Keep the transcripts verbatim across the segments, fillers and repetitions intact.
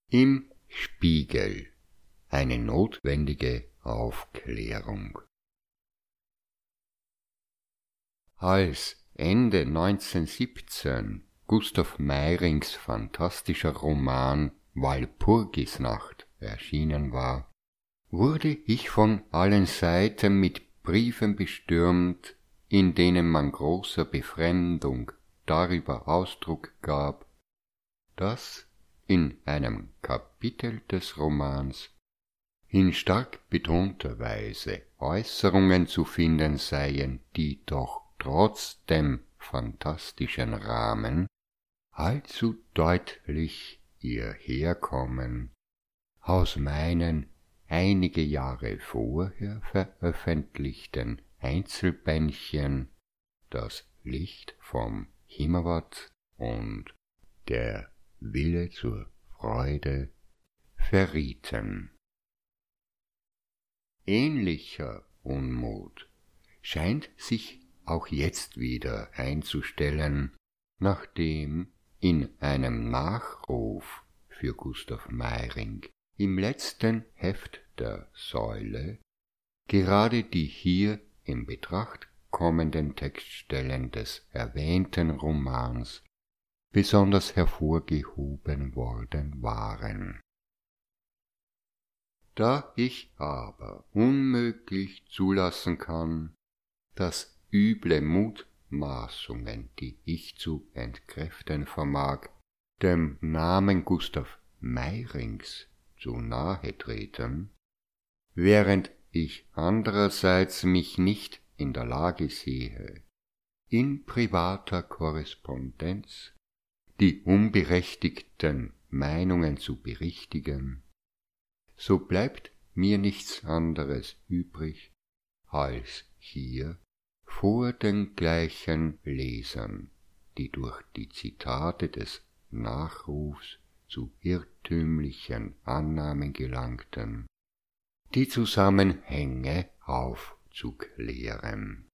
Im Spiegel eine notwendige Aufklärung. Als Ende neunzehnhundertsiebzehn Gustav Meyrings fantastischer Roman Walpurgisnacht erschienen war, wurde ich von allen Seiten mit Briefen bestürmt, in denen man großer Befremdung darüber Ausdruck gab, dass in einem Kapitel des Romans in stark betonter Weise Äußerungen zu finden seien, die doch trotz dem fantastischen Rahmen allzu deutlich ihr Herkommen aus meinen einige Jahre vorher veröffentlichten Einzelbändchen Das Licht vom Himmerwald und Der Wille zur Freude verrieten. Ähnlicher Unmut scheint sich auch jetzt wieder einzustellen, nachdem in einem Nachruf für Gustav Meyring im letzten Heft der Säule gerade die hier in Betracht kommenden Textstellen des erwähnten Romans besonders hervorgehoben worden waren. Da ich aber unmöglich zulassen kann, dass üble Mutmaßungen, die ich zu entkräften vermag, dem Namen Gustav Meyrings zu nahe treten, während ich andererseits mich nicht in der Lage sehe, in privater Korrespondenz die unberechtigten Meinungen zu berichtigen, so bleibt mir nichts anderes übrig, als hier vor den gleichen Lesern, die durch die Zitate des Nachrufs zu irrtümlichen Annahmen gelangten, die Zusammenhänge aufzuklären.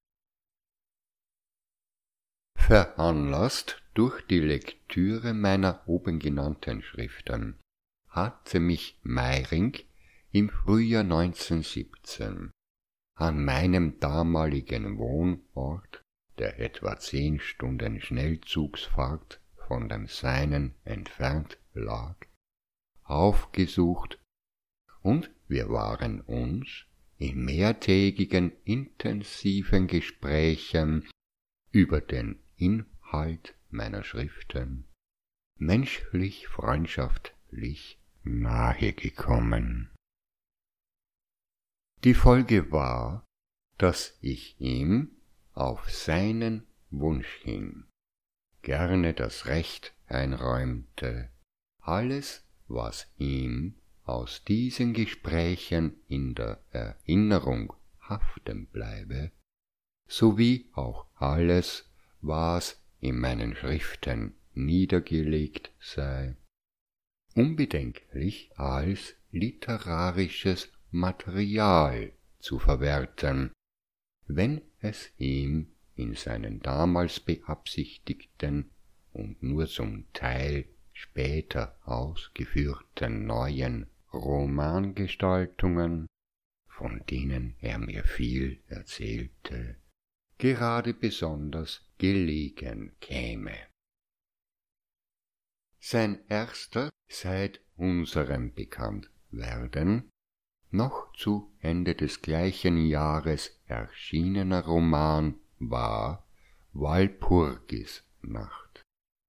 Veranlasst durch die Lektüre meiner oben genannten Schriften hatte mich Meyring im Frühjahr neunzehnhundertsiebzehn an meinem damaligen Wohnort, der etwa zehn Stunden Schnellzugsfahrt von dem seinen entfernt lag, aufgesucht, und wir waren uns in mehrtägigen intensiven Gesprächen über den Inhalt meiner Schriften menschlich freundschaftlich nahegekommen. Die Folge war, dass ich ihm auf seinen Wunsch hin gerne das Recht einräumte, alles, was ihm aus diesen Gesprächen in der Erinnerung haften bleibe, sowie auch alles, was in meinen Schriften niedergelegt sei, unbedenklich als literarisches Material zu verwerten, wenn es ihm in seinen damals beabsichtigten und nur zum Teil später ausgeführten neuen Romangestaltungen, von denen er mir viel erzählte, gerade besonders gelegen käme. Sein erster seit unserem Bekanntwerden noch zu Ende des gleichen Jahres erschienener Roman war Walpurgisnacht.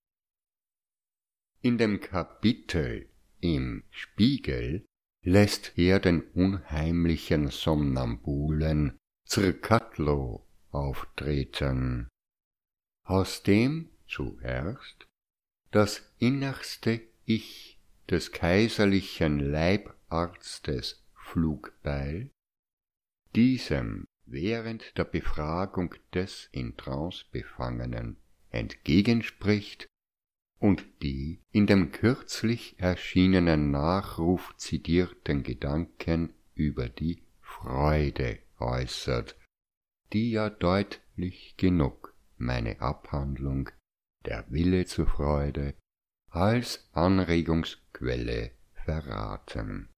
In dem Kapitel Im Spiegel lässt er den unheimlichen Somnambulen Zrcadlo auftreten, aus dem zuerst das innerste Ich des kaiserlichen Leibarztes Flugbeil diesem während der Befragung des in Trance Befangenen entgegenspricht und die in dem kürzlich erschienenen Nachruf zitierten Gedanken über die Freude äußert, die ja deutlich genug meine Abhandlung Der Wille zur Freude als Anregungsquelle Stoffquelle verraten.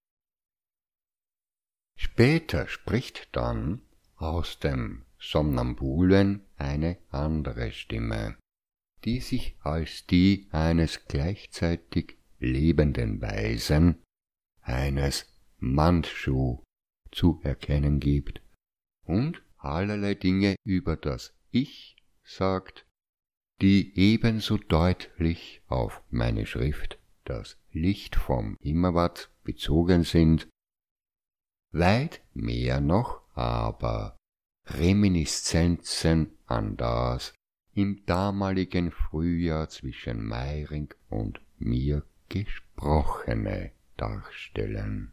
Später spricht dann aus dem Somnambulen eine andere Stimme, die sich als die eines gleichzeitig lebenden Weisen, eines Mandschu, zu erkennen gibt und allerlei Dinge über das Ich sagt, die ebenso deutlich auf meine Schrift, das Licht vom Himawat, bezogen sind, weit mehr noch aber Reminiszenzen an das im damaligen Frühjahr zwischen Meiring und mir Gesprochene darstellen.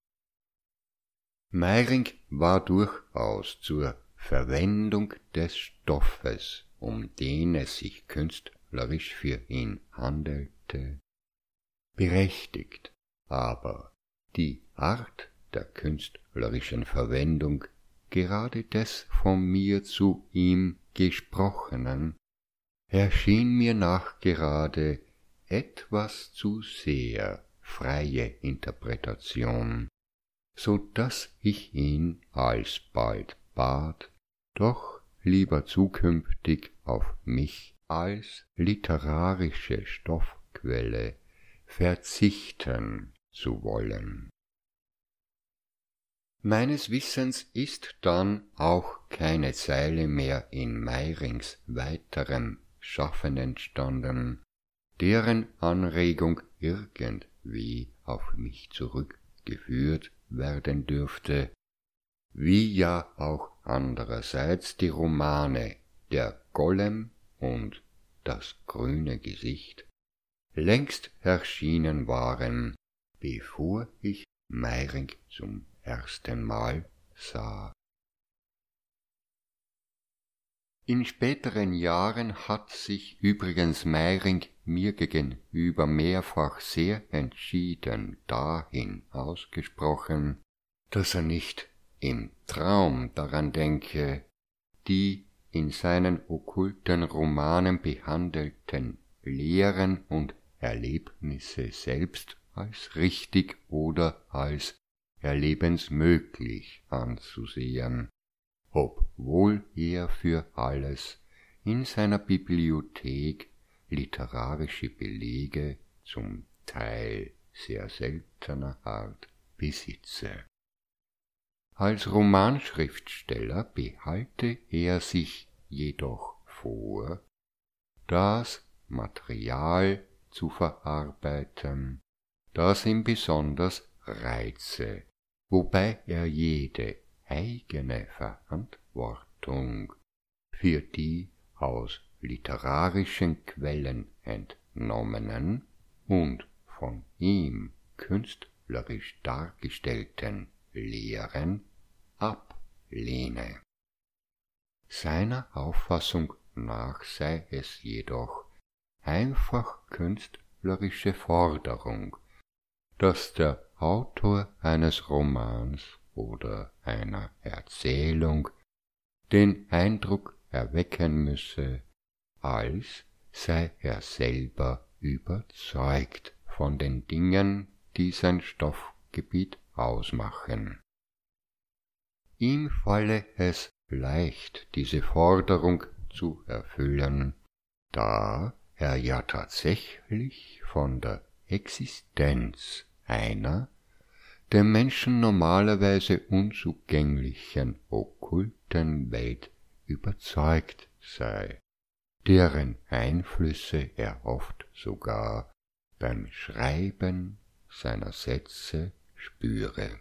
Meiring war durchaus zur Verwendung des Stoffes, um den es sich künstlerisch für ihn handelte, berechtigt, aber die Art der künstlerischen Verwendung gerade des von mir zu ihm Gesprochenen erschien mir nachgerade etwas zu sehr freie Interpretation, so daß ich ihn alsbald bat, doch lieber zukünftig auf mich als literarische Stoffquelle verzichten zu wollen. Meines Wissens ist dann auch keine Zeile mehr in Meirings weiterem Schaffen entstanden, deren Anregung irgendwie auf mich zurückgeführt werden dürfte, wie ja auch andererseits die Romane Der Golem und Das grüne Gesicht längst erschienen waren, bevor ich Meiring zum ersten Mal sah. In späteren Jahren hat sich übrigens Meiring mir gegenüber mehrfach sehr entschieden dahin ausgesprochen, dass er nicht im Traum daran denke, die in seinen okkulten Romanen behandelten Lehren und Erlebnisse selbst als richtig oder als erlebensmöglich anzusehen, obwohl er für alles in seiner Bibliothek literarische Belege zum Teil sehr seltener Art besitze. Als Romanschriftsteller behalte er sich jedoch vor, das Material zu verarbeiten, das ihm besonders reize, wobei er jede eigene Verantwortung für die aus literarischen Quellen entnommenen und von ihm künstlerisch dargestellten Lehren ablehne. Seiner Auffassung nach sei es jedoch einfach künstlerische Forderung, dass der Autor eines Romans oder einer Erzählung den Eindruck erwecken müsse, als sei er selber überzeugt von den Dingen, die sein Stoffgebiet ausmachen. Ihm falle es leicht, diese Forderung zu erfüllen, da er ja tatsächlich von der Existenz einer dem Menschen normalerweise unzugänglichen okkulten Welt überzeugt sei, deren Einflüsse er oft sogar beim Schreiben seiner Sätze spüre.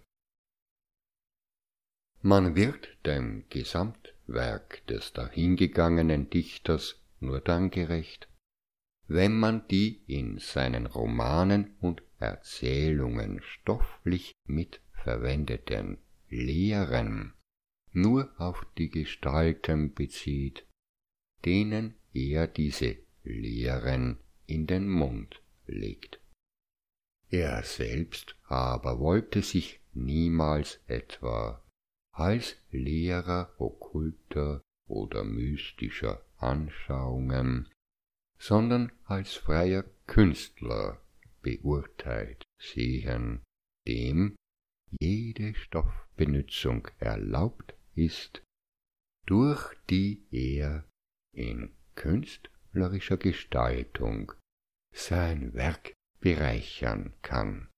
Man wird dem Gesamtwerk des dahingegangenen Dichters nur dann gerecht, wenn man die in seinen Romanen und Erzählungen stofflich mitverwendeten Lehren nur auf die Gestalten bezieht, denen er diese Lehren in den Mund legt. Er selbst aber wollte sich niemals etwa als Lehrer okkulter oder mystischer Anschauungen, sondern als freier Künstler beurteilt sehen, dem jede Stoffbenützung erlaubt ist, durch die er in künstlerischer Gestaltung sein Werk bereichern kann.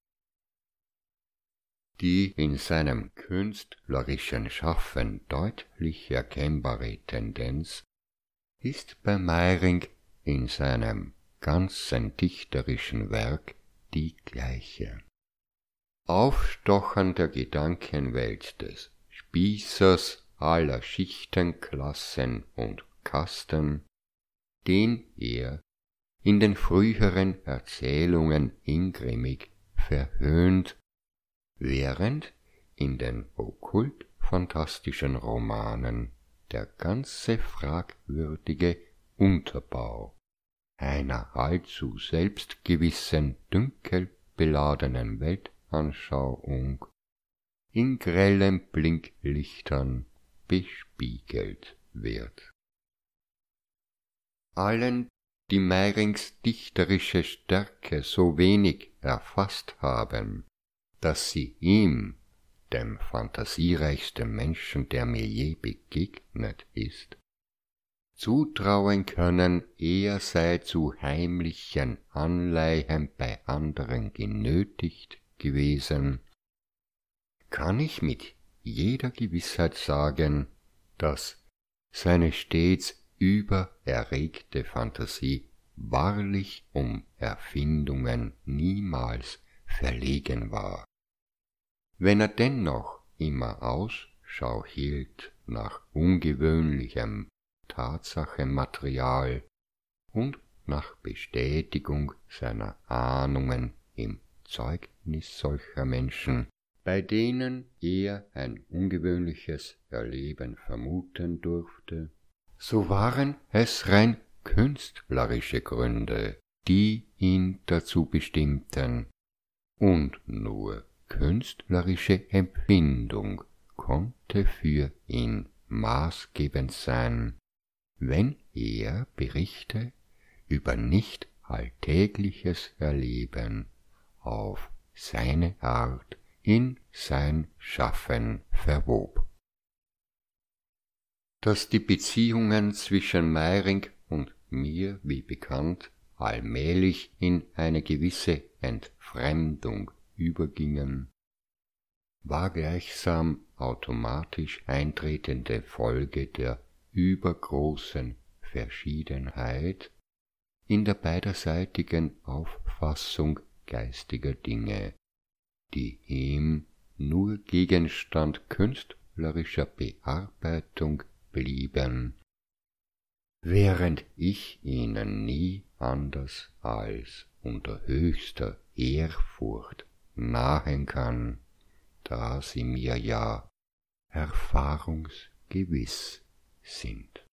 Die in seinem künstlerischen Schaffen deutlich erkennbare Tendenz ist bei Meiring in seinem ganzen dichterischen Werk die gleiche. Aufstochern der Gedankenwelt des Spießers aller Schichten, Klassen und Kasten, den er in den früheren Erzählungen ingrimmig verhöhnt, während in den okkult-fantastischen Romanen der ganze fragwürdige Unterbau einer allzu selbstgewissen, dünkelbeladenen Weltanschauung in grellen Blinklichtern bespiegelt wird. Allen, die Meirings dichterische Stärke so wenig erfasst haben, dass sie ihm, dem fantasiereichsten Menschen, der mir je begegnet ist, zutrauen können, er sei zu heimlichen Anleihen bei anderen genötigt gewesen, kann ich mit jeder Gewissheit sagen, dass seine stets übererregte Fantasie wahrlich um Erfindungen niemals verlegen war. Wenn er dennoch immer Ausschau hielt nach ungewöhnlichem Tatsachenmaterial und nach Bestätigung seiner Ahnungen im Zeugnis solcher Menschen, bei denen er ein ungewöhnliches Erleben vermuten durfte, so waren es rein künstlerische Gründe, die ihn dazu bestimmten, und nur künstlerische Empfindung konnte für ihn maßgebend sein, wenn er Berichte über nicht alltägliches Erleben auf seine Art in sein Schaffen verwob. Dass die Beziehungen zwischen Meiring und mir, wie bekannt, allmählich in eine gewisse Entfremdung übergingen, war gleichsam automatisch eintretende Folge der übergroßen Verschiedenheit in der beiderseitigen Auffassung geistiger Dinge, die ihm nur Gegenstand künstlerischer Bearbeitung blieben, während ich ihnen nie anders als unter höchster Ehrfurcht nahen kann, da sie mir ja erfahrungsgewiss sind.